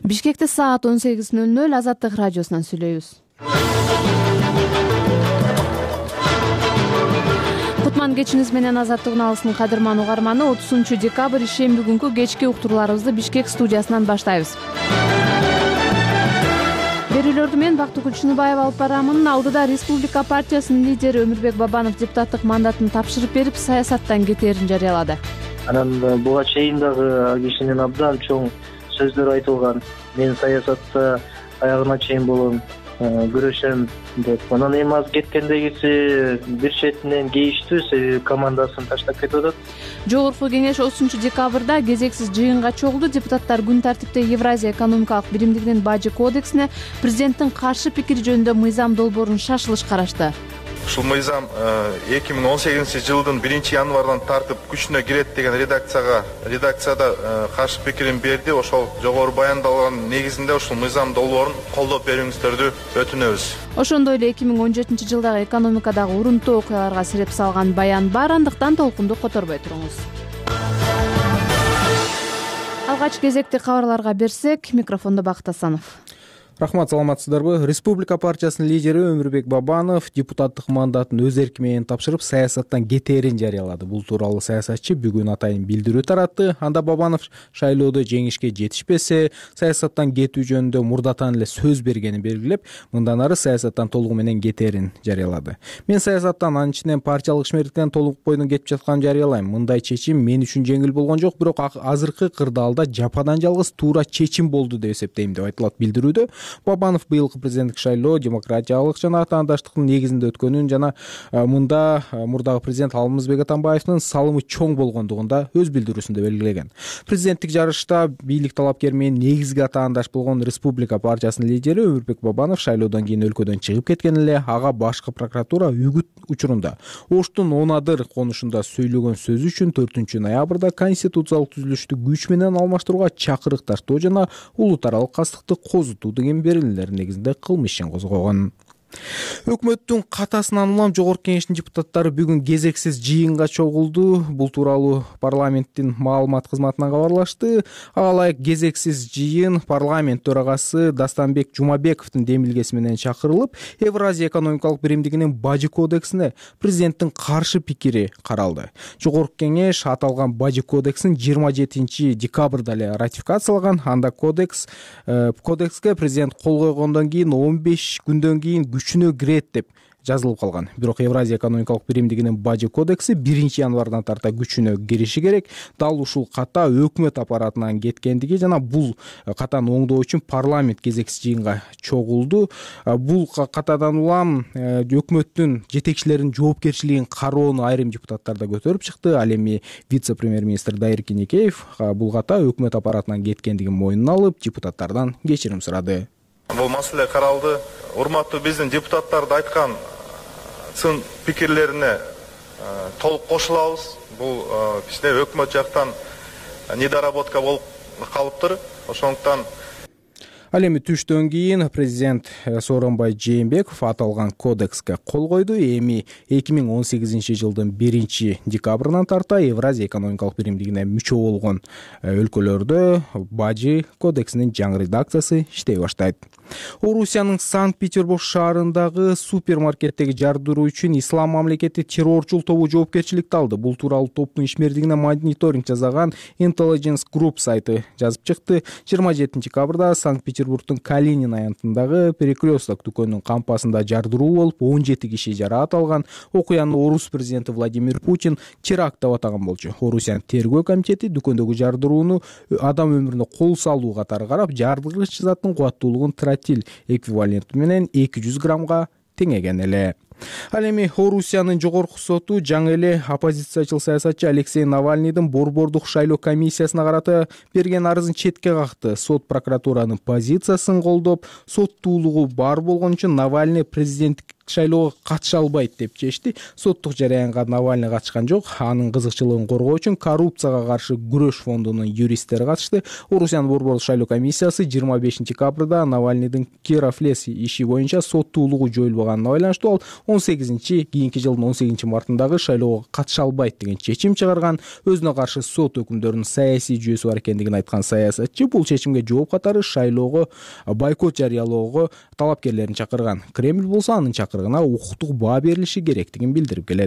Бишкекте саат 18:00 Азаттык радиосунан сүйлөйбүз. Кутман кечиңиз менен Азаттык унаалысынын кадырман угарманы 30 декабрь ишемби күнкү кечки уктурууларыбызды Бишкек студиясынан баштайбыз. Берүүлөрдү мен Бактыгүл Чыныбаева алып барамын. Алдыда Республика партиясынын лидери Өмүрбек Бабанов депутаттык мандатын тапшырып берип, саясаттан кетээрин жарыялады. Анан буга чейин дагы кишинин абдан чоң сөздөр айтылган. Мен саясатта аягына чейин болом, күрөшөм деп. Анан эми аз кеткендегиси бир четинен кейиштүү, себеби командасын таштап кетип атат. Жогорку кеңеш 30 декабрда кезексиз жыйынга чогулду. Депутаттар күн тартипте Евразия экономикалык биримдигинин бажы кодексине президенттин каршы пикири жөнүндө мыйзам долбоорун шашылыш карашты. Ушул мыйзам 2018-жылдын 1-январдан тартып күчүнө кирет деген редакцияда каршы пикирин берди. Ошол жогору баяндалган негизинде ушул мыйзам долбоорун колдоп берүүңүздөрдү өтүнөбүз. Ошондой эле 2017-жылдагы экономикадагы урунтуу окуяларга сирип салган баян бар, андыктан толкунду которбой туруңуз. Алгач кезекти кабарларга берсек, микрофондо Бакыт Асанов. Рахмат, саламатсыздарбы? Республика партиясынын лидери Өмүрбек Бабанов депутаттык мандатын өз эрки менен тапшырып, саясаттан кетээрин жарыялады. Бул тууралуу саясатчы бүгүн атайын билдирүү таратты. Анда Бабанов шайлоодо жеңишке жетишпесе, саясаттан кетүү жөнүндө мурдатан эле сөз бергенин белгилеп, мындан ары саясаттан толугу менен кетээрин жарыялады. Мен саясаттан, анын ичинен партиялык ишмерликтен толук бойдон кетип жатканын жарыялайм. Мындай чечим мен үчүн жеңил болгон жок, бирок азыркы кырдаалда жападан жалгыз туура чечим болду деп эсептейм деп айтылат билдирүүдө. Бабанов быйылкы президенттик шайлоо демократиялык жана атаандаштыктын негизинде өткөнүн жана мында мурдагы президент Алмазбек Атамбаевдин салымы чоң болгондугунда өз билдирүүсүндө белгилеген. Президенттик жарышта бийлик талапкери менен негизги атаандаш болгон Республика партиясынын лидери Өмүрбек Бабанов шайлоодон кийин өлкөдөн чыгып кеткен эле. Ага башкы прокуратура үгүт учурунда Оштун Онадыр конушунда сөйлөгөн сөзү үчүн 4 ноябрда конституциялык түзүлүштү күч менен алмаштырууга чакырык таштоо жана улут аралык кастыкты козутуу деген берилүүлөр негизинде кылмыш ишин козгогон. Өкмөттүн катасынан улам жогорку кеңештин депутаттары бүгүн кезексиз жыйынга чогулду. Бул тууралуу парламенттин маалымат кызматынан кабарлашты. Ага ылайык кезексиз жыйын парламент төрагасы Дастанбек Жумабековдун демилгеси менен чакырылып, Евразия экономикалык биримдигинин бажы кодексине президенттин каршы пикири каралды. Жогорку кеңеш аталган бажы кодексин 27 декабрда эле ратификациялаган. Анда кодекске президент кол койгондон кийин 15 күндөн кийин күчүнө кирет деп жазылып калган. Бирок Евразия экономикалык биримдигинин бажы кодекси 1-январдан тарта күчүнө кириши керек. Дал ушул ката өкмөт аппаратынан кеткендиги жана бул катаны оңдоо үчүн парламент кезексиз жыйынга чогулду. Бул катадан улам өкмөттүн жетекчилеринин жоопкерчилигин кароону айрым депутаттар да көтөрүп чыкты. Ал эми вице-премьер-министр Дайыр Кенекеев бул ката өкмөт аппаратынан кеткендигин мойнуна алып, депутаттардан кечирим сурады. Бул маселе каралды. Урматтуу биздин депутаттарды айткан сын пикирлерине толук кошулабыз. Бул кичине өкмөт жактан недоработка болуп калыптыр. Ошондуктан Ал эми түштөн кийин президент Сооронбай Жээнбеков аталган кодекске кол койду. Эми 2018-жылдын 1-декабрынан тарта Евразия экономикалык биримдигине мүчө болгон өлкөлөрдө бажы кодексинин жаңы редакциясы иштей баштайт. Орусиянын Санкт-Петербург шаарындагы супермаркеттеги жардыруу үчүн Ислам мамлекети террорчул тобу жоопкерчиликти алды. Бул тууралуу топтун ишмердигине мониторинг жасаган Intelligence Group сайты жазып чыкты. 27 декабрда Санкт-Петербургдун Калинин аянтындагы Перекресток дүкөнүнүн кампасында жардыруу болуп, 17 киши жараат алган. Окуяны орус президенти Владимир Путин теракт деп атаган болчу. Орусиянын тергөө комитети дүкөндөгү жардырууну адам өмүрүнө кол салуу катары карап, жардыргыч заттын кубаттуулугун тротил эквиваленти менен 200 граммга теңеген эле. Ал эми Орусиянын жогорку соту жаңы эле оппозициячыл саясатчы Алексей Навальныйдын Борбордук шайлоо комиссиясына карата берген арызын четке какты. Сот прокуратуранын позициясын колдоп, соттуулугу бар болгон үчүн Навальный президенттик шайлоого катыша албайт деп чечти. Соттук жараянга Навальный катышкан жок. Анын кызыкчылыгын коргоо үчүн коррупцияга каршы күрөш фондунун юристтери катышты. Орусиянын борбордук шайлоо комиссиясы 25 декабрда Навальныйдын Киров лес иши боюнча соттуулугу жоюлбаганына байланыштуу ал кийинки жылдын 18 мартындагы шайлоого катыша албайт деген чечим чыгарган. Өзүнө каршы сот өкүмдөрүнүн саясий жүйөсү бар экендигин айткан саясатчы бул чечимге жооп катары шайлоого бойкот жарыялоого талапкерлерин чакырган. Кремль болсо анын чакырыгына укуктук баа берилиши керектигин билдирип келет.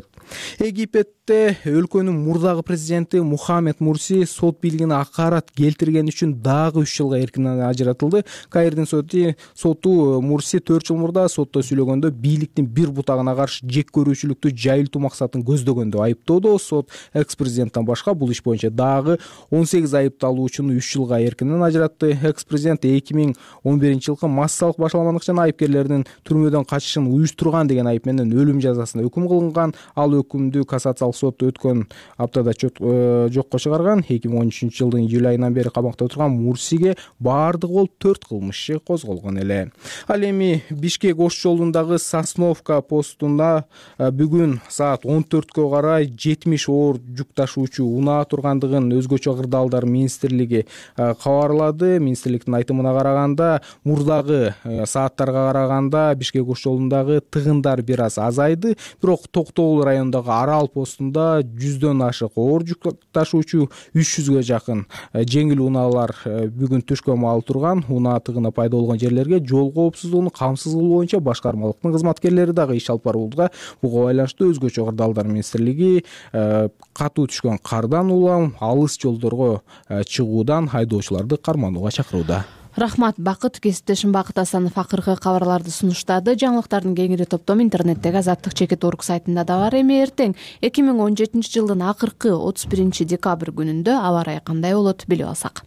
Египетте өлкөнүн мурдагы президенти Мухаммед Мурси сот бийлигине акарат келтирген үчүн дагы 3 жылга эркинен ажыратылды. Каирдин соту Мурси 4 жыл мурда сотто сүйлөгөндө бийликтин бир бутагына каршы жек көрүүчүлүктү жайылтуу максатын көздөгөндө айыптоодо. Сот экс-президенттен башка бул иш боюнча дагы 18 айыпталуучуну 3 жылга эркинен ажыратты. Экс-президент 2011 жылкы массалык башаламандык жана айыпкерлердин түрмөдөн качышын уюштурган деген айып менен өлүм жазасына өкүм кылынган. Ал өкүмдү кассациялык сот өткөн аптада жокко чыгарган. 2013 жылдын июль айынан бери камакта отурган Мурсиге баардыгы болуп 4 кылмыш иши козголгон эле. Ал эми Бишкек ош жолундагы Сосновка постунда бүгүн саат 14кө карай 70 оор жүк ташуучу унаа тургандыгын өзгөчө кырдаалдар министрлиги кабарлады. Министрликтин айтымына караганда мурдагы сааттарга караганда Бишкек ош жолундагы тыгындар бир аз азайды. Бирок Токтогул районундагы Арал постунда 100дөн ашык оор жүк ташуучу 300ге жакын жеңил унаалар бүгүн түшкө маал турган. Унаа тыгыны пайда болгон жерлерге жол коопсуздугун камсыз кылуу боюнча башкармалыктын кызматкерлери дагы иш алып барууда. Буга байланыштуу өзгөчө кырдаалдар министрлиги катуу түшкөн кардан улам алыс жолдорго чыгуудан айдоочуларды карманууга чакырууда. Рахмат Бакыт. Кесиптешим Бакыт Асанов акыркы кабарларды сунуштады. Жаңылыктардын кеңири топтому интернеттеги Азаттык.org сайтында да бар. Эми эртең 2017 жылдын акыркы 31 декабрь күнүндө аба ырайы кандай болот билип алсак.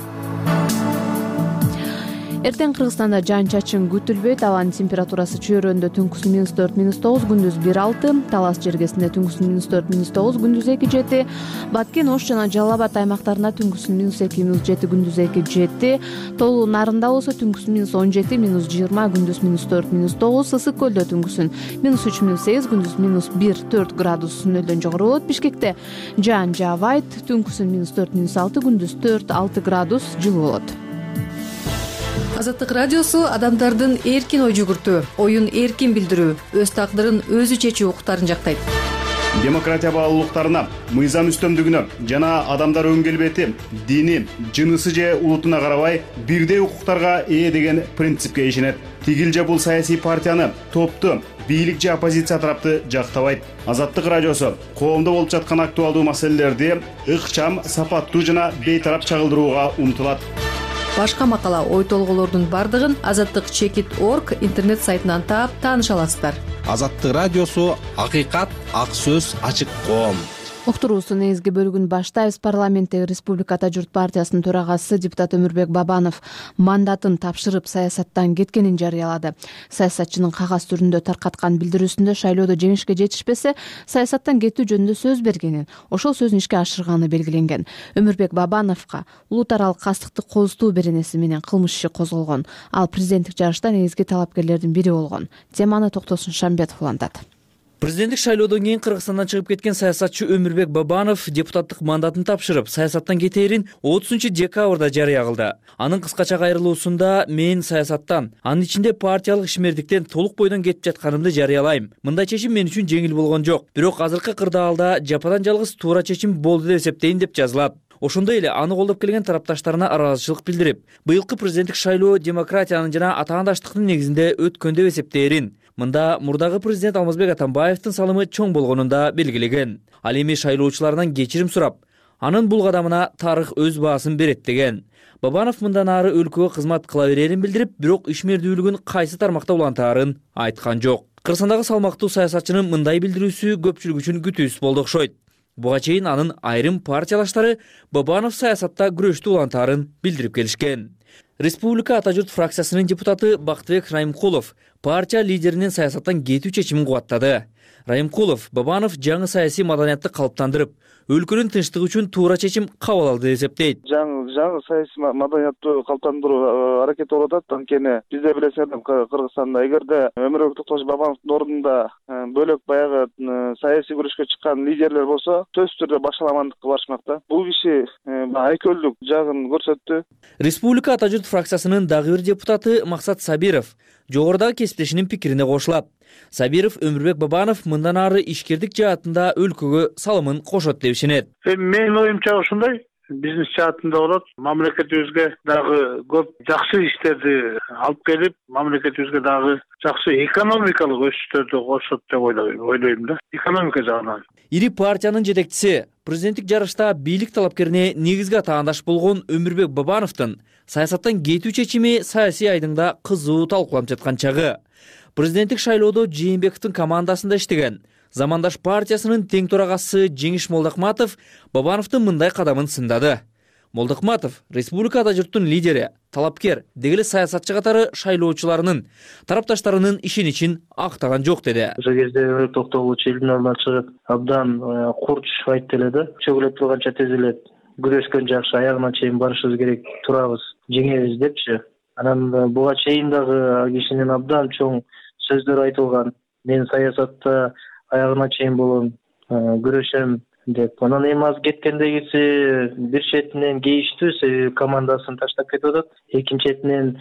Эртең Кыргызстанда жаан-чачын күтүлбөйт. Абанын температурасы чөйрөндө түнкүсүн -4-9, күндүз 1-6, Талас жергесинде түнкүсүн -4-9, күндүз 2-7, Баткен, Ош жана Жалал Абад аймактарында түнкүсүн -2-7, күндүз 2-7, Тоолуу Нарында болсо түнкүсүн -17, -20, күндүз -4-9, Ысык көлдө түнкүсүн -3-8, күндүз -1-4 градус нөлдөн жогору болот. Бишкекте жаан жаабайт, түнкүсүн -4-6, күндүз 4-6 градус жылуу болот. Азаттык радиосу адамдардын эркин ой жүгүртүү, оюн эркин билдирүү, өз тагдырын өзү чечүү укуктарын жактайт. Демократия баалуулуктарына, мыйзам үстөмдүгүнө жана адамдар өн келбети, дини, жынысы же улутуна карабай бирдей укуктарга ээ деген принципке ишенет. Тигил же бул саясий партияны, топту, бийлик же оппозиция тарапты жактабайт. Азаттык радиосу коомдо болуп жаткан актуалдуу маселелерди ыкчам, сапаттуу жана бейтарап чагылдырууга умтулат. Башка макала, ой толголордун бардыгын Азаттык.org интернет сайтынан таап тааныша аласыздар. Азаттык радиосу акыйкат, ак сөз, ачык коом. Уктуруусунун негизги бөлүгүн баштайбыз. Парламенттеги Республиката журт партиясынын төрагасы депутат Өмүрбек Бабанов мандатын тапшырып саясаттан кеткенин жарыялады. Саясатчынын кагаз түрүндө таркаткан билдирүүсүндө шайлоодо жеңишке жетишпесе саясаттан кетүү жөнүндө сөз бергенин, ошол сөзүн ишке ашырганы белгиленген. Өмүрбек Бабановго улут аралык кастыктык козутуу беренеси менен кылмыш иши козголгон. Ал президенттик жарышта негизги талапкерлердин бири болгон. Теманы Токтосун Шамбетов улантат. Президенттик шайлоодон кийин Кыргызстандан чыгып кеткен саясатчы Өмүрбек Бабанов депутаттык мандатын тапшырып, саясаттан кетээрин 30 декабрда жарыя кылды. Анын кыскача кайрылуусунда мен саясаттан, анын ичинде партиялык ишмердиктен толук бойдон кетип жатканымды жарыялайм. Мындай чечим мен үчүн жеңил болгон жок. Бирок азыркы кырдаалда жападан жалгыз туура чечим болду деп эсептейм деп жазылат. Ошондой эле аны колдоп келген тарапташтарына ыраазычылык билдирип, быйылкы президенттик шайлоо демократиянын жана атаандаштыктын негизинде өткөн деп эсептээрин. Мында мурдагы президент Алмазбек Атамбаевдин салымы чоң болгонунда белгилеген. Ал эми шайлоочулардан кечирим сурап, анын бул кадамына тарых өз баасын берет деген. Бабанов мындан ары өлкөгө кызмат кыла берерин билдирип, бирок ишмердүүлүгүн кайсы тармакта улантаарын айткан жок. Кыргызстандагы салмактуу саясатчынын мындай билдирүүсү көпчүлүк үчүн күтүүсүз болду окшойт. Буга чейин анын айрым партиялаштары Бабанов саясатта күрөштү улантаарын билдирип келишкен. Республика Ата журт фракциясынын депутаты Бактыбек Райымкулов партия лидеринин саясаттан кетүү чечимин кубаттады. Райымкулов Бабанов жаңы саясий маданиятты калыптандырып, өлкөнүн тынчтыгы үчүн туура чечим кабыл алды деп эсептейт. Жаңы саясий маданиятты калыптандыруу аракети болуп атат. Анткени бизде билесиңер, Кыргызстанда эгерде Өмүрбек Токтогулович Бабановдун ордунда бөлөк баягы саясий күрөшкө чыккан лидерлер болсо, сөзсүз түрдө башаламандыкка барышмак да. Бул киши айкөлдүк жагын көрсөттү. Республика Ата журт фракциясынын дагы бир депутаты Максат Сабиров жогорудагы кесиптешинин пикирине кошулат. Сабиров Өмүрбек Бабанов мындан ары ишкердик жаатында өлкөгө салымын кошот деп ишенет. Менин оюмча ушундай. Бизнес жаатында болот. Мамлекетибизге дагы көп жакшы иштерди алып келип, мамлекетибизге дагы жакшы экономикалык өсүштөрдү кошот деп ойлойм да. Экономика жагынан. Ири партиянын жетекчиси президенттик жарышта бийлик талапкерине негизги атаандаш болгон Өмүрбек Бабановдун саясаттан кетүү чечими саясий айдыңда кызуу талкууланып жаткан чагы. Президенттик шайлоодо Жээнбековдун командасында иштеген Замандаш партиясынын тең төрагасы Жеңиш Молдокматов Бабановдун мындай кадамын сындады. Молдокматов Республика Ата журттун лидери, талапкер, дегеле саясатчы катары шайлоочуларынын, тарапташтарынын ишеничин актаган жок деди. Ошол кезде Өмүрбек Токтогулович элдин алдына чыгып, абдан курч айтты эле да. Чөгүлөп турганча тезелет, күрөшкөн жакшы, аягына чейин барышыбыз керек, турабыз, жеңебиз депчи. Анан буга чейин дагы кишинин абдан чоң сөздөр айтылган. Мен саясатта аягына чейин болом, күрөшөм деп. Анан эми аз кеткендегиси бир четинен кейиштүү, себеби командасын таштап кетип атат. Экинчи четинен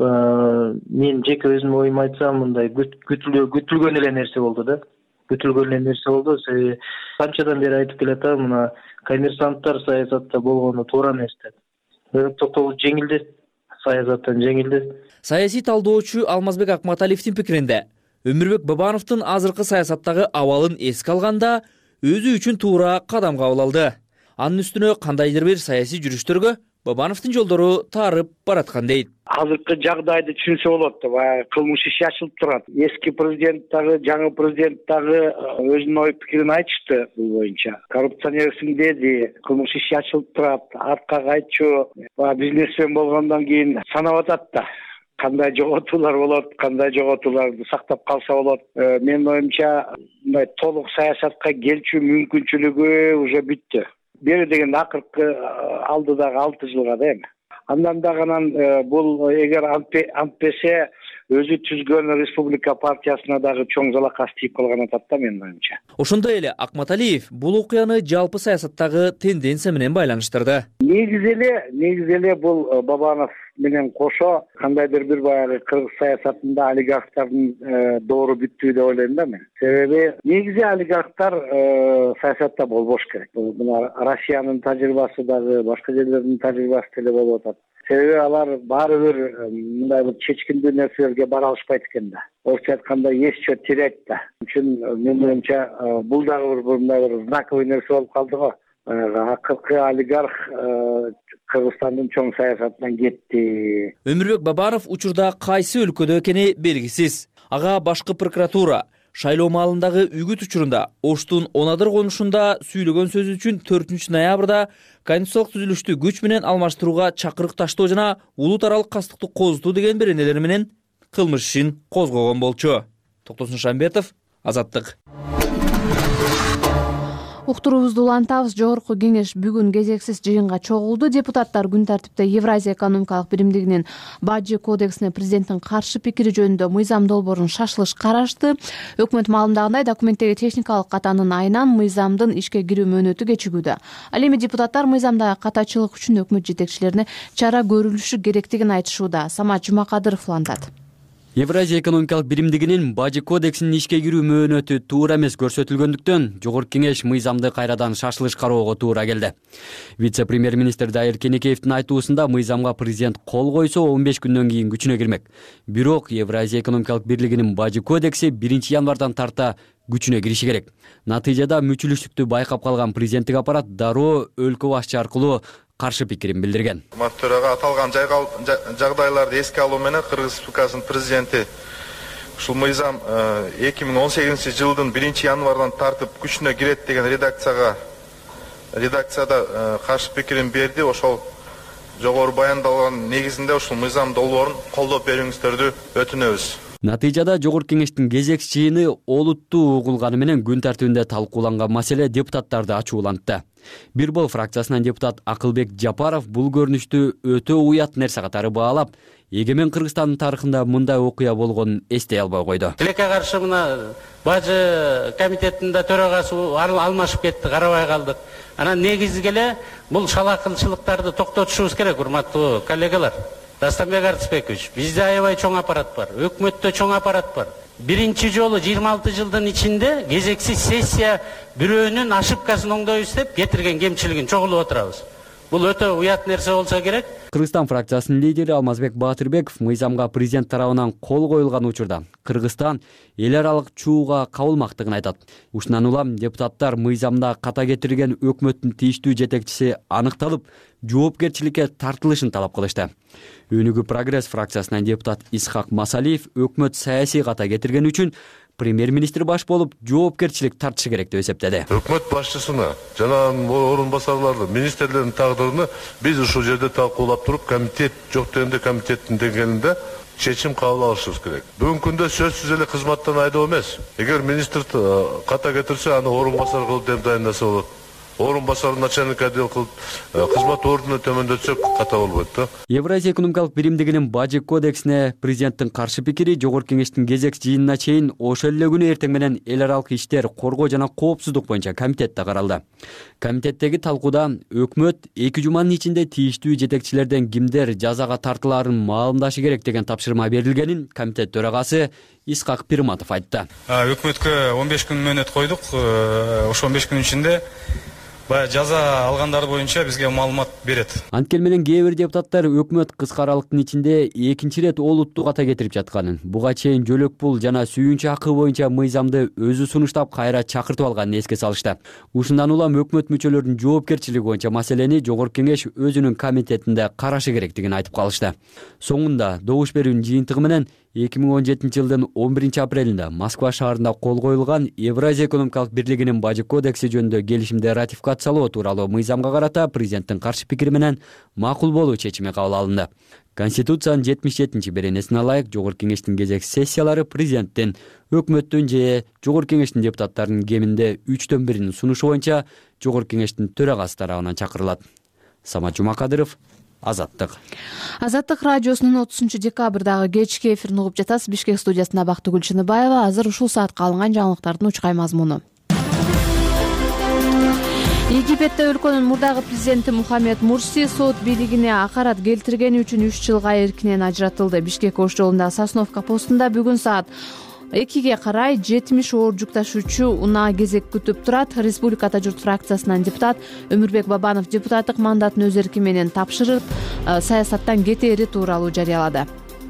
мен жеке өзүмдүн оюмду айтсам, мындай күтүлгөн эле нерсе болду да. Күтүлгөн эле нерсе болду. Себеби канчадан бери айтып келатам, мына коммерсанттар саясатта болгону туура эмес деп. Өмүрбек Токтогулович жеңилди, саясаттан жеңилди. Саясий талдоочу Алмазбек Акматалиевдин пикиринде Өмүрбек Бабановдун азыркы саясаттагы абалын эске алганда өзү үчүн туура кадам кабыл алды. Анын үстүнө кандайдыр бир саясий жүрүштөргө Бабановдун жолдору таарып бараткан дейт. Азыркы жагдайды түшүнсө болот. Кылмыш иши ачылып турат. Эски президент дагы, жаңы президент дагы өзүнүн ой пикирин айтышты бул боюнча. Коррупционерсиң деди, кылмыш иши ачылып турат, артка кайтчу, бизнесмен болгондон кийин санап атат да. Кандай жоготуулар болот, кандай жоготууларды сактап калса болот. Менин оюмча, мындай толук саясатка келчү мүмкүнчүлүгү уже бүттү. Бери деген акыркы алдыдагы 6 жылга да эми. Андан дагы бул эгер антпесе өзү түзгөн республика партиясына дагы чоң залакас тийип калган атат да менин оюмча. Ошондой эле Акматалиев бул окуяны жалпы саясаттагы тенденция менен байланыштырды. Негизи эле бул Бабанов менен кошо кандайдыр бир баягы кыргыз саясатында олигархтардын доору бүттү деп ойлойм да мен. Себеби негизи олигархтар саясатта болбош керек. Мына Россиянын тажрыйбасы дагы, башка жерлердин тажрыйбасы деле болуп атат. Себеби алар баары бир мындай бир чечкиндүү нерселерге бара алышпайт экен да. Орусча айтканда ешчө терет да. Үчүн менин оюмча бул дагы бир мындай бир знаковый нерсе болуп калды го. Акыркы олигарх Кыргызстандын чоң саясатынан кетти. Өмүрбек Бабанов учурда кайсы өлкөдө экени белгисиз. Ага башкы прокуратура шайлоо маалындагы үгүт учурунда Оштун Онадыр конушунда сүйлөгөн сөзү үчүн 4 ноябрда конституциялык түзүлүштү күч менен алмаштырууга чакырык таштоо жана улут аралык кастыкты козутуу деген беренелер менен кылмыш ишин козгогон болчу. Токтосун Шамбетов, Азаттык. Уктуруубузду улантабыз. Жогорку кеңеш бүгүн кезексиз жыйынга чогулду. Депутаттар күн тартипте Евразия экономикалык биримдигинин Бажы кодексине президенттин каршы пикири жөнүндө мыйзам долбоорун шашылыш карашты. Өкмөт маалымдагандай документтеги техникалык катаанын айынан мыйзамдын ишке кирүү мөөнөтү кечигүүдө. Ал эми депутаттар мыйзамдагы катачылык үчүн өкмөт жетекчилерине чара көрүлүшү керектигин айтышууда. Самат Жумакадыров улантат. Евразия экономикалык биримдигинин Бажы кодексинин ишке кирүү мөөнөтү туура эмес көрсөтүлгөндүктөн жогорку кеңеш мыйзамды кайрадан шашылыш кароого туура келди. Вице-премьер-министр Дайыр Кенекеевдин айтуусунда мыйзамга президент кол койсо 15 күндөн кийин күчүнө кирмек. Бирок Евразия экономикалык бирлигинин Бажы кодекси 1 январдан тарта күчүнө кириши керек. Натыйжада мүчүлүштүктү байкап калган президенттик аппарат дароо өлкө башчы аркылуу каршы пикирин билдирген. Төрага аталган жагдайларды эске алуу менен Кыргыз Республикасынын президенти ушул мыйзам 2018-жылдын 1 январдан тартып күчүнө кирет деген редакцияда каршы пикирин берди. Ошол жогору баяндалган негизинде ушул мыйзам долбоорун колдоп берүүңүздөрдү өтүнөбүз. Натыйжада Жогорку Кеңештин кезек чыйыны олуттуу угулганы менен күн тартибинде талкууланган маселе депутаттарды ачуулантты. Бир бол фракциясынан депутат Акылбек Жапаров бул көрүнүштү өтө уят нерсе катары баалап, эгемен Кыргызстандын тарыхында мындай окуя болгонун эстей албай койду. Тилекке каршы мына бажы комитетинде төрагасы алмашып кетти, карабай калдык. Анан негизги эле бул шалакылчылыктарды токтотушубуз керек, урматтуу коллегалар. Дастанбек Артысбекович, бизде аябай чоң аппарат бар, өкмөттө чоң аппарат бар. Биринчи жолу 26 жылдын ичинде кезексиз сессия бирөөнүн ошибкасын оңдойбуз деп кетирген кемчилигин чогулуп отурабыз. Бул өтө уят нерсе болсо керек. Кыргызстан фракциясынын лидери Алмазбек Баатырбеков мыйзамга президент тарабынан кол коюлган учурда Кыргызстан эл аралык чууга кабылмактыгын айтат. Ушундан улам депутаттар мыйзамда ката кетирген өкмөттүн тийиштүү жетекчиси аныкталып, жоопкерчиликке тартылышын талап кылышты. Өнүгүү Прогресс фракциясынан депутат Исхак Масалиев өкмөт саясий ката кетирген үчүн премьер-министр баш болуп жоопкерчилик тартышы керек деп эсептеди. Өкмөт башчысына жана орун басарларды, министрлердин тагдырын биз ушул жерде талкуулап туруп, комитет жок дегенде комитеттин деңгээлинде чечим кабыл алышыбыз керек. Бүгүнкү күндө сөзсүз эле кызматтан айдоо эмес. Эгер министр ката кетирсе, аны орун басар кылып деп дайындаса болот. Орун басар начальник отдел кылып, кызмат ордуну төмөндөтсөк ката болбойт да. Евразия экономикалык биримдигинин бажы кодексине президенттин каршы пикири Жогорку Кеңештин кезек жыйынына чейин ошол эле күнү эртең менен эл аралык иштер, коргоо жана коопсуздук боюнча комитетте каралды. Комитеттеги талкууда өкмөт 2 жуманын ичинде тийиштүү жетекчилерден кимдер жазага тартылаарын маалымдашы керек деген тапшырма берилгенин комитет төрагасы Исхак Пирматов айтты. Өкмөткө 15 күн мөөнөт койдук. Ошол 15 күн ичинде жаза алгандар боюнча бизге маалымат берет. Анткени менен кээ бир депутаттар өкмөт кыска аралыктын ичинде экинчи ирет олуттуу ката кетирип жатканын, буга чейин жөлөк пул жана сүйүнчү акы боюнча мыйзамды өзү сунуштап кайра чакыртып алганын эске салышты. Ушундан улам өкмөт мүчөлөрүнүн жоопкерчилиги боюнча маселени Жогорку Кеңеш өзүнүн комитетинде карашы керектигин айтып калышты. Соңунда добуш берүүнүн жыйынтыгы менен 2017 жылдын 11 апрелинде Москва шаарында кол коюлган Евразия экономикалык бирлигинин бажы кодекси жөнүндө келишимди ратификациялоо тууралуу мыйзамга карата президенттин каршы пикири менен макул болуу чечими кабыл алынды. Конституциянын 77-беренесине ылайык Жогорку Кеңештин кезек сессиялары президенттин, өкмөттүн же Жогорку Кеңештин депутаттарынын кеминде 3/1 сунушу боюнча Жогорку Кеңештин төрагасы тарабынан чакырылат. Самат Жумакадыров, Азаттык. Азаттык радиосунун 30-декабрдагы кечки эфирин угуп жатасыз. Бишкек студиясында Бактыгүл Чыныбаева. Азыр ушул саатка алынган жаңылыктардын учкай мазмуну. Египетте өлкөнүн мурдагы президенти Мухаммед Мурси сот бийлигине акарат келтиргени үчүн 3 жылга эркинен ажыратылды. Бишкек ош жолундагы Сосновка постунда бүгүн саат 2-ге карай 70 оор жүк ташуучу унаа кезек күтүп турат. Республика журт фракциясынан депутат Өмүрбек Бабанов депутаттык мандатын өз эрки менен тапшырып, саясаттан кетери тууралуу жарыялады.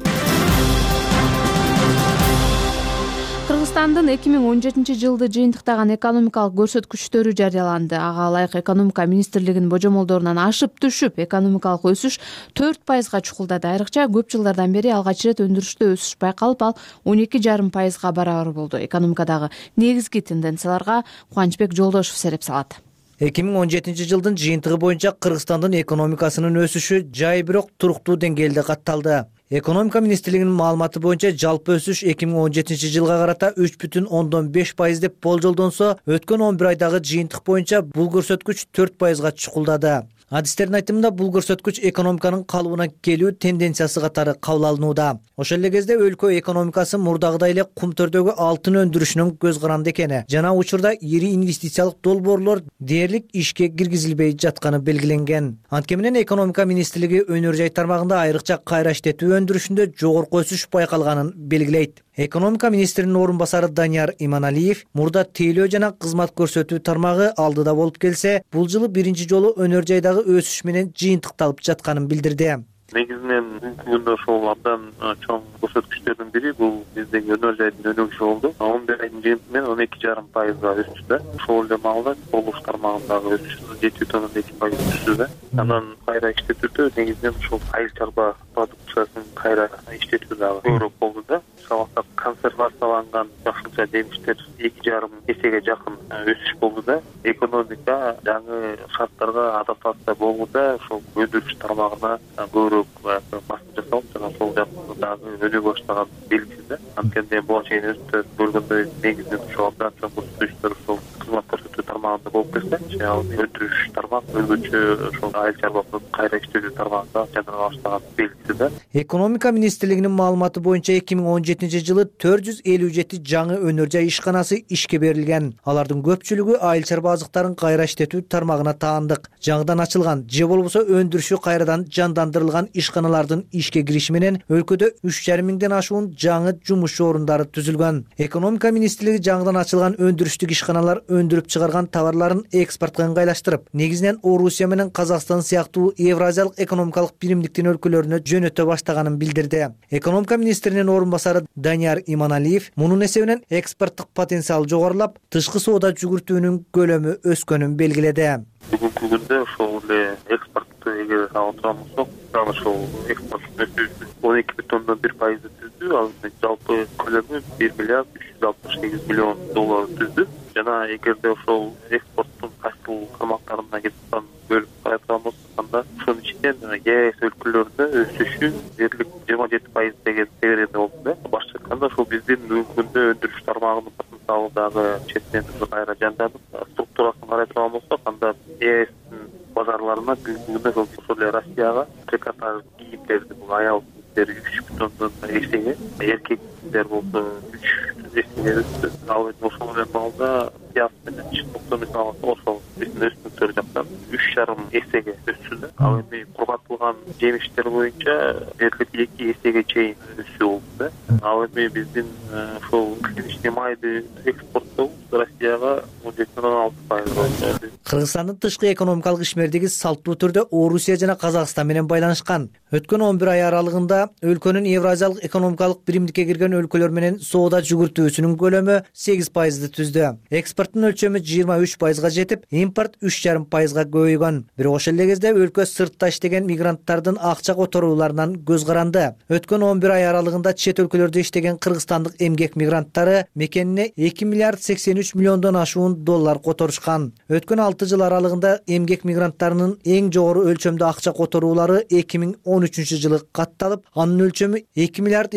Кыргызстандын 2017 жылды жыйынтыктаган экономикалык көрсөткүчтөрү жарыяланды. Ага ылайык экономика министрлигинин божомолдорунан ашып түшүп, экономикалык өсүш 4%га чукулдады. Айрыкча көп жылдардан бери алгач ирет өндүрүштө өсүш байкалып, ал 12,5%га барабар болду. Экономикадагы негизги тенденцияларга Кубанычбек Жолдошев сереп салат. 2017 жылдын жыйынтыгы боюнча Кыргызстандын экономикасынын өсүшү жай бирок туруктуу деңгээлде катталды. Экономика министрлигинин маалыматы боюнча жалпы өсүш 2017 жылга карата 3,5% деп болжолдонсо, өткөн 11 айдагы жыйынтык боюнча бул көрсөткүч 4%га чукулдады. Адистердин айтымында бул көрсөткүч экономиканын калыбына келүү тенденциясы катары кабыл алынууда. Ошол эле кезде өлкө экономикасы мурдагыдай эле кумтөрдөгү алтын өндүрүшүнүн көз каранды экени жана учурда ири инвестициялык долбоорлор дээрлик ишке киргизилбей жатканы белгиленген. Анткени менен экономика министрлиги өнөр жай тармагында айрыкча кайра иштетүү өндүрүшүндө жогорку өсүш байкалганын белгилейт. Экономика министринин орун басары Данияр Иманалиев мурда тейлөө жана кызмат көрсөтүү тармагы алдыда болуп келсе, бул жылы биринчи жолу өнөр жайдагы өсүш менен жыйынтыкталып жатканын билдирди. Негизинен бүгүнкү күндө ошол абдан чоң көрсөткүчтөрдүн бири бул биздеги өнөр жайдын өнүгүшү болду. 11 айдын жыйынтыгы менен 12,5%га өсүштү. Ошол эле маалда курулуш тармагындагы өсүш 7,2% өсүштү. Анан кайра иштетүүдө негизинен ошол айыл чарба продукциясын кайра иштетүү дагы көбүрөөк болду да. Шабакта консервацияланган жакшылыкча жемиштер 2,5 эсеге жакын өсүш болду да. Экономика жаңы шарттарга адаптация болууда ошол өндүрүш тармагына көбүрөөк басым жасалып, жана ошол жакта дагы өнүгө баштаган белгисиз да. Анткени буга чейин өзүңүз көргөндөй негизинен ошол абдан чоң көрсөткүчтөр ошол кызмат көрсөтүү тармагында болуп келсе, ал өндүрүш тармак өзгөчө ошол айыл чарба кайра иштетүү тармагында жандана баштаган белгиси да. Экономика министрлигинин маалыматы боюнча 2017-жылы 457 жаңы өнөр жай ишканасы ишке берилген. Алардын көпчүлүгү айыл чарба азыктарын кайра иштетүү тармагына таандык. Жаңыдан ачылган же болбосо өндүрүшү кайрадан жандандырылган ишканалардын ишке кириши менен өлкөдө 3,5 миңден ашуун жаңы жумуш орундары түзүлгөн. Экономика министрлиги жаңыдан ачылган өндүрүштүк ишканалар өндүрүп чыгарган товарларын экспортко ыңгайлаштырып, негизинен Орусия менен Казакстан сыяктуу Евразиялык экономикалык биримдиктин өлкөлөрүнө жөнөтө баштаганын билдирди. Экономика министринин орун басары Данияр Иманалиев мунун эсебинен экспорттук потенциал жогорулап, тышкы соода жүгүртүүнүн көлөмү өскөнүн белгиледи. Бүгүнкү күндө ошол эле экспортту эгер алып турган болсок, ошол экспорттун өсүүсү 12,1% түздү. Ал жалпы көлөмү 1,368 миллион доллар түздү. Жана эгерде ошол экспорттун кайсыл тармактарына кеткен бөлүп караган болсок, анда ошонун ичинен ЕАЭС өлкөлөрүндө өсүшү дээрлик 27% деген себерде болду да. Башкача айтканда ошол биздин бүгүнкү күндө өндүрүш тармагынын потенциалы дагы четинен кайра жанданып, структурасын карай турган болсок, анда ЕАЭСтин базарларына бүгүнкү күндө ошол эле Россияга трикотаж кийимдерди, бул аял кийимдери 3,5 эсеге, эркектер болсо 3 эсеге өстү. Ал ошол эле маалда пияз менен чындыкты мисалы ошол биздин өсүмдүктөр жактан 3,5 эсеге өссү да. Ал эми кургатылган жемиштер боюнча дээрлик 2 эсеге чейин өсүү болду да. Ал эми биздин ошол клиничный майды экспорттоо Россияга 17,6%. Кыргызстандын тышкы экономикалык ишмердиги салттуу түрдө Орусия жана Казакстан менен байланышкан. Өткөн 11 ай аралыгында өлкөнүн Евразиялык экономикалык биримдикке кирген өлкөлөр менен соода жүгүртүүсүнүн көлөмү 8% түздү. Экспорттун өлчөмү 23%га жетип, импорт 3,5%га көбөйгөн. Бирок ошол эле кезде өлкө сыртта иштеген мигранттардын акча которууларынан көз каранды. Өткөн 11 ай аралыгында чет өлкөлөрдө иштеген кыргызстандык эмгек мигранттары мекенине 2 миллиард 83 миллиондон ашуун доллар которушкан. Өткөн 6 жыл аралыгында эмгек мигранттарынын эң жогору өлчөмдө акча которуулары 2013-жылы катталып, анын өлчөмү 2 миллиард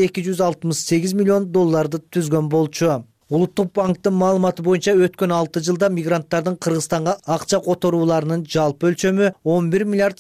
268 миллион долларды түзгөн болчу. Улуттук банктын маалыматы боюнча өткөн 6 жылда мигранттардын Кыргызстанга акча которууларынын жалпы өлчөмү 11 миллиард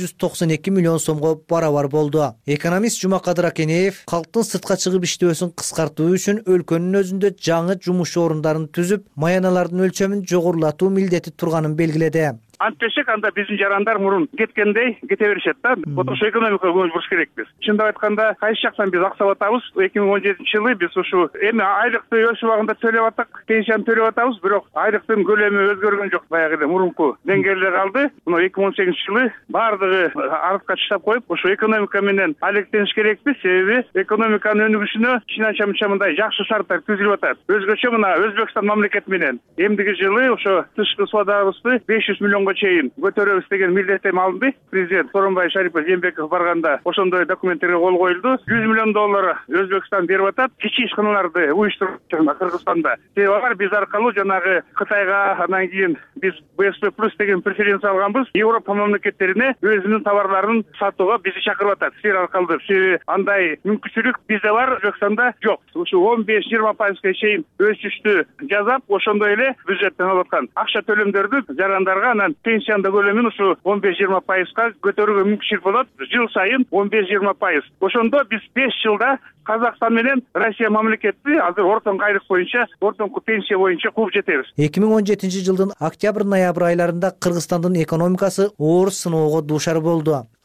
892 миллион сомго барабар болду. Экономист Жумакадыр Акенеев калктын сыртка чыгып иштөөсүн кыскартуу үчүн өлкөнүн өзүндө жаңы жумуш орундарын түзүп, маяналардын өлчөмүн жогорулатуу милдети турганын белгиледи. Антпесек анда биздин жарандар мурун кеткендей кете беришет да. Вот ошо экономикага көңүл буруш керекпиз. Чындап айтканда, кайсы жактан биз аксап атабыз. 2017-жылы биз ушу эми айлыкты өз убагында төлөп атак, пенсияны төлөп атабыз, бирок айлыктын көлөмү өзгөргөн жок. Баягыда мурунку деңгээлдер калды. Мына 2018-жылы бардыгы артка таштап коюп, ошо экономика менен алектениш керекпиз. Себеби экономиканын өнүгүшүнө чын мындай жакшы шарттар түзүлүп атат. Өзгөчө мына Өзбекстан мамлекети менен эмдиги жылы ошо тышкы соодабызды 500 миллионго чейин көтөрөбүз деген милдеттеме алынды. Президент Сооронбай Шарипович Жээнбеков барганда ошондой документтерге кол коюлду. 100 миллион доллар Өзбекстан берип атат кичи ишканаларды уюштуруп Кыргызстанда. Себеби алар биз аркылуу жанагы Кытайга, анан кийин биз БСП плюс деген преференция алганбыз. Европа мамлекеттерине өзүнүн товарларын сатууга бизди чакырып атат. Силер аркылуу. Себеби андай мүмкүнчүлүк бизде бар, Өзбекстанда жок. Ушу 15-20%га чейин өсүштү жасап, ошондой эле бюджеттен алып аткан акча төлөмдөрдү жарандарга, анан пенсияны көлөмүн ушу 15-20%га көтөрүүгө мүмкүнчүлүк болот. Жыл сайын 15-20%. Ошондо биз 5 жылда Казакстан менен Россия мамлекети азыр ортоңку айлык боюнча, ортоңку пенсия боюнча кууп жетебиз. 2017-жылдын октябрь-ноябрь айларында Кыргызстандын экономикасы оор сыноого дуушар болду.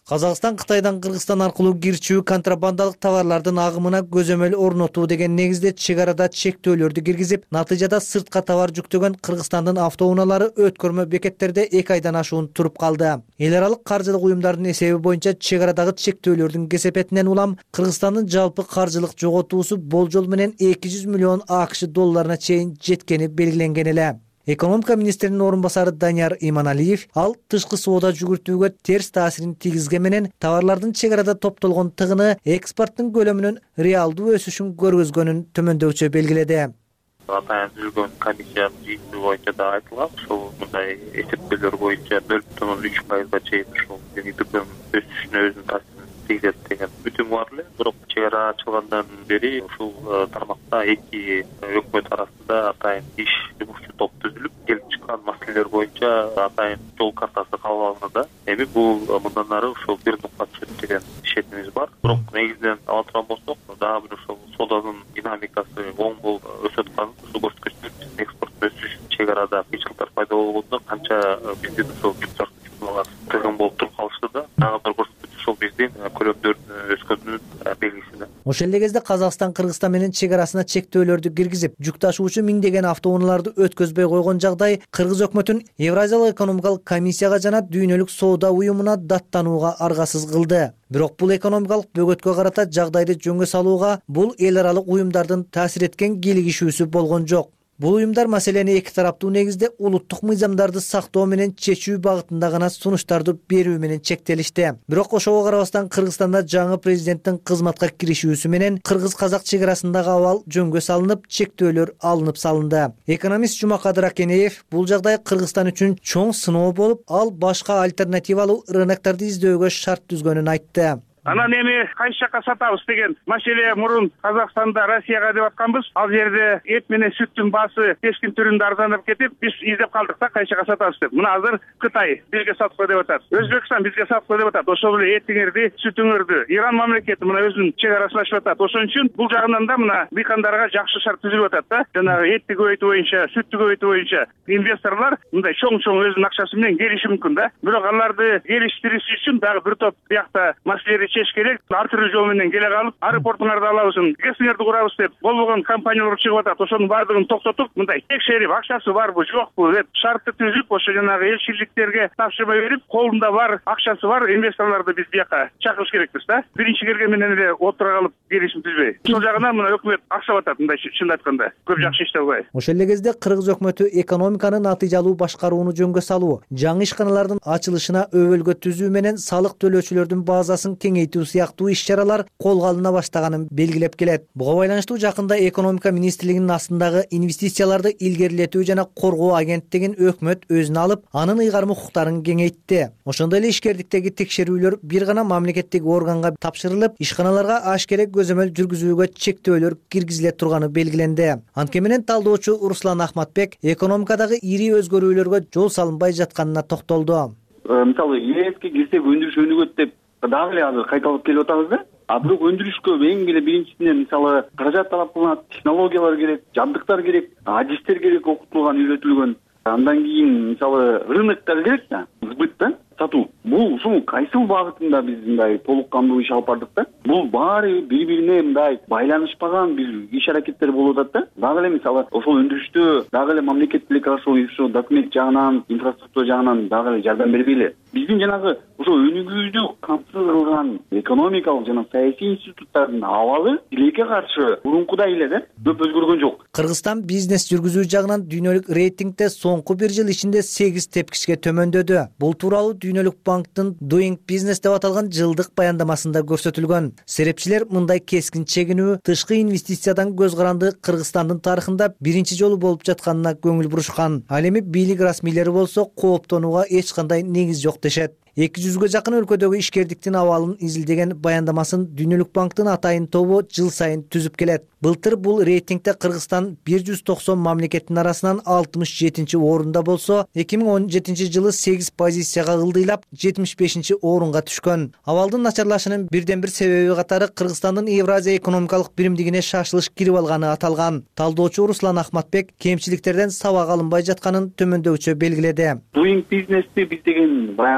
Казакстан Кытайдан Кыргызстан аркылуу кирчүү контрабандалык товарлардын агымына көзөмөл орнотуу деген негизде чек арада чектөөлөрдү киргизип, натыйжада сыртка товар жүктөгөн Кыргызстандын автоунаалары өткөрмө бекеттерде 2 айдан ашуун туруп калды. Эл аралык каржылык уюмдардын эсеби боюнча чек арадагы чектөөлөрдүн кесепетинен улам Кыргызстандын жалпы каржылык жоготуусу болжол менен 200 миллион АКШ долларына чейин жеткени белгиленген эле. Экономика министринин орун басары Данияр Иманалиев ал тышкы соода жүгүртүүгө терс таасирин тийгизген менен товарлардын чек арада топтолгон тыгыны экспорттун көлөмүнүн реалдуу өсүшүн көргөзгөнүн төмөндөүчө белгиледи. Атайын түзүлгөн комиссиянын жыйынтыгы боюнча да айтылган, ошол мындай эсептөөлөр боюнча 0,3%га чейин ушул ИДПнын өсүшүнө өзүнүн таасирин тийгизет деген үтүм бар эле. Бирок чек ара ачылгандан бери ушул тармакта эки өкмөт арасында атайын иш жумушчу топ түзүлүп, келип чыккан маселелер боюнча атайын жол картасы кабыл алынды. Эми бул мындан ары ушул бир нукта түшөт деген ишенимиз бар. Бирок негизинен ала турган болсок, дагы бир ушул сооданын динамикасы оң болуп өсүп атканын ушул көрсөткүчтөр экспорт өсүш чек арада кыйчылыктар пайда болгондо канча биздин ушул тыгын болуп туруп калышты да, дагы бир көрсөткүч ушул биздин көлөмдөрдүн өскөнүнүн белгиси. Ошол эле кезде Казакстан Кыргызстан менен чек арасына чектөөлөрдү киргизип, жүк ташуучу миңдеген автоунааларды өткөзбөй койгон жагдай Кыргыз өкмөтүн Евразиялык экономикалык комиссияга жана Дүйнөлүк соода уюмуна даттанууга аргасыз кылды. Бирок бул экономикалык бөгөткө карата жагдайды жөнгө салууга бул эл аралык уюмдардын таасир эткен кийлигишүүсү болгон жок. Бул уюмдар маселени эки тараптуу негизде улуттук мыйзамдарды сактоо менен чечүү багытында гана сунуштарды берүү менен чектелишти. Бирок ошого карабастан Кыргызстанда жаңы президенттин кызматка киришүүсү менен кыргыз-казак чек арасындагы абал жөнгө салынып, чектөөлөр алынып салынды. Экономист Жумакадыр Акенеев бул жагдай Кыргызстан үчүн чоң сыноо болуп, ал башка альтернативалуу рынокторду издөөгө шарт түзгөнүн айтты. Анан эми кайсы жакка сатабыз деген маселе мурун Казакстанда Россияга деп атканбыз. Ал жерде эт менен сүттүн баасы кескин түрүндө арзандап кетип, биз издеп калдык да кайсы жакка сатабыз деп. Мына азыр Кытай бизге сатып кой деп атат. Өзбекстан бизге сатып кой деп атат. Ошол эле этиңерди, сүтүңөрдү Иран мамлекети мына өзүнүн чек арасын ачып атат. Ошон үчүн бул жагынан да мына дыйкандарга жакшы шарт түзүлүп атат да. Жанагы этти көбөйтүү боюнча, сүттү көбөйтүү боюнча инвесторлор мындай чоң өзүнүн акчасы менен келиши мүмкүн да. Бирок аларды келиштирүү үчүн дагы бир топ биякта маселелерди чечиш керек. Ар түрдүү жол менен келе калып, аэропортуңарды алабыз, ГЭСиңерди курабыз деп болбогон компаниялар чыгып атат. Ошонун баардыгын токтотуп, мындай текшерип, акчасы барбы, жокпу деп шартты түзүп, ошо жанагы элчиликтерге тапшырма берип, колунда бар, акчасы бар инвесторлорду биз бияка чакырыш керекпиз да. Биринчи келген менен эле отура калып келишим түзбөй. Ошол жагынан мына өкмөт акчап атат, мындай чын айтканда. Көп жакшы иштеп албай. Ошол эле кезде Кыргыз өкмөтү экономиканы натыйжалуу башкарууну жөнгө салуу, жаңы ишканалардын ачылышына өбөлгө түзүү менен салык төлөөчүлөрдүн базасын кеңейтүү сыяктуу иш-чаралар колго алына баштаганын белгилеп келет. Буга байланыштуу жакында экономика министрлигинин астындагы инвестицияларды илгерилетүү жана коргоо агенттигин өкмөт өзүнө алып, анын ыйгарым укуктарын кеңейтти. Ошондой эле ишкердиктеги текшерүүлөр бир гана мамлекеттик органга тапшырылып, ишканаларга ашкерек көзөмөл жүргүзүүгө чектөөлөр киргизиле турганы белгиленди. Анткени менен талдоочу Руслан Ахматбек экономикадагы ири өзгөрүүлөргө жол салынбай жатканына токтолду. Мисалы, ЕСке кирсек өндүрүш өнүгөт деп дагы эле азыр кайталап келип атабыз да. Бирок өндүрүшкө эң эле биринчисинен мисалы каражат талап кылынат, технологиялар керек, жабдыктар керек, адистер керек, окутулган, үйрөтүлгөн. Андан кийин мисалы рыноктор керек да, сбыт да, сатуу. Бул ушул кайсыл багытында биз мындай толук кандуу иш алып бардык да? Бул баары бири-бирине мындай байланышпаган бир иш аракеттер болуп атат да. Дагы эле мисалы ошол өндүрүштө дагы эле мамлекет деле ошол документ жагынан, инфраструктура жагынан дагы эле жардам бербей эле. Биздин жанагы ошол өнүгүүдү камсыз кылган экономикалык жана саясий институттардын абалы тилекке каршы мурункудай эле да, көп өзгөргөн жок. Кыргызстан бизнес жүргүзүү жагынан дүйнөлүк рейтингде соңку бир жыл ичинде 8 тепкичке төмөндөдү. Бул тууралуу Дүйнөлүк банктын Doing Business деп аталган жылдык баяндамасында көрсөтүлгөн. Серепчилер мындай кескин чегинүү тышкы инвестициядан көз каранды Кыргызстандын тарыхында биринчи жолу болуп жатканына көңүл бурушкан. Ал эми бийлик расмийлери болсо кооптонууга эч кандай негиз жок дешет. 200ге жакын өлкөдөгү ишкердиктин абалын изилдеген баяндамасын Дүйнөлүк банктын атайын тобу жыл сайын түзүп келет. Былтыр бул рейтингде Кыргызстан 190 мамлекеттин арасынан 67-чи орунда болсо, 2017 жылы 8 позицияга ылдыйлап 75-чи орунга түшкөн. Абалдын начарлашынын бирден бир себеби катары Кыргызстандын Евразия экономикалык биримдигине шашылыш кирип алганы аталган. Талдоочу Руслан Ахматбек кемчиликтерден сабак алынбай жатканын төмөндөүчө белгиледи. Doing Business'ти биз деген баягы бизге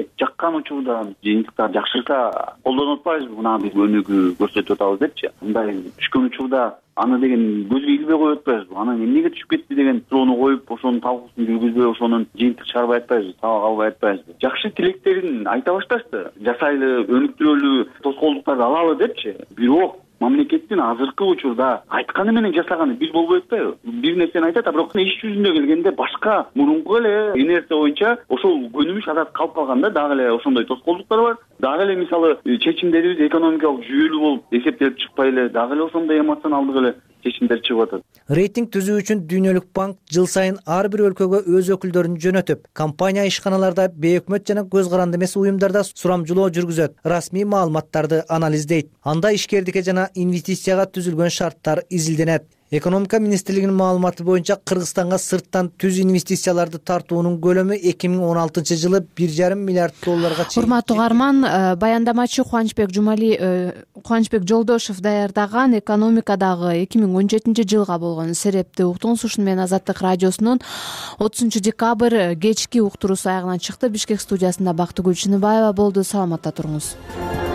жаккан учурда жыйынтыктар жакшырса колдонуп атпайбызбы, мына биз өнүгүү көрсөтүп атабыз депчи. Мындай түшкөн учурда аны деген көзгө илбей коюп атпайбызбы, анан эмнеге түшүп кетти деген суроону коюп, ошонун талкуусун жүргүзбөй, ошонун жыйынтык чыгарбай атпайбызбы, сабак албай атпайбызбы. Жакшы тилектерин айта башташты, жасайлы, өнүктүрөлүү тоскоолдуктарды алалы депчи. Бирок мамлекеттин азыркы учурда айтканы менен жасаганы бир болбой атпайбы? Бир нерсени айтат, а бирок иш жүзүндө келгенде башка мурунку эле инерция боюнча ошол көнүмүш адат калып калганда дагы эле ошондой тоскоолдуктар бар. Дагы эле мисалы чечимдерибиз экономикалык жүйөлүү болуп эсептелип чыкпай эле дагы эле ошондой эмоционалдык эле чечимдер чыгып атат. Рейтинг түзүү үчүн Дүйнөлүк банк жыл сайын ар бир өлкөгө өз өкүлдөрүн жөнөтүп, компания ишканаларда, бейөкмөт жана көз каранды эмес уюмдарда сурамжылоо жүргүзөт, расмий маалыматтарды анализдейт. Анда ишкердикке жана инвестицияга түзүлгөн шарттар изилденет. Экономика министрлигинин маалыматы боюнча Кыргызстанга сырттан түз инвестицияларды тартуунун көлөмү 2016 жылы 1,5 миллиард долларга чейин. Урматтуу угарман, баяндамачы Кубанычбек Жолдошев даярдаган экономикадагы 2017 жылга болгон серепти уктуңуз. Ушуну менен Азаттык радиосунун 30 декабрь кечки уктуруусу аягына чыкты. Бишкек студиясында Бактыгүл Чыныбаева болду. Саламатта туруңуз.